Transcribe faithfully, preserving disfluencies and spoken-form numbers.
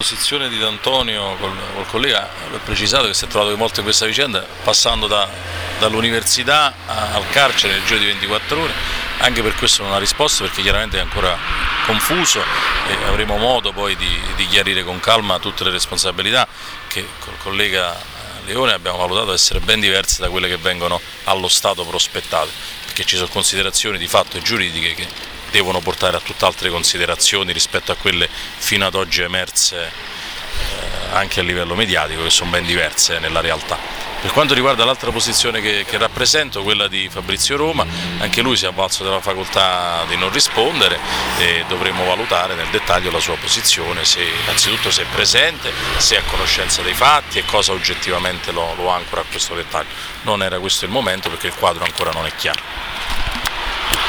posizione di D'Antonio col, col collega, l'ho precisato che si è trovato coinvolto in questa vicenda passando da, dall'università al carcere nel giro di ventiquattro ore, anche per questo non ha risposto perché chiaramente è ancora confuso e avremo modo poi di, di chiarire con calma tutte le responsabilità che col collega Leone abbiamo valutato essere ben diverse da quelle che vengono allo Stato prospettate, perché ci sono considerazioni di fatto e giuridiche che devono portare a tutt'altre considerazioni rispetto a quelle fino ad oggi emerse eh, anche a livello mediatico, che sono ben diverse nella realtà. Per quanto riguarda l'altra posizione che, che rappresento, quella di Fabrizio Roma, anche lui si è avvalso della facoltà di non rispondere e dovremo valutare nel dettaglio la sua posizione, se innanzitutto se è presente, se è a conoscenza dei fatti e cosa oggettivamente lo, lo ancora a questo dettaglio. Non era questo il momento perché il quadro ancora non è chiaro.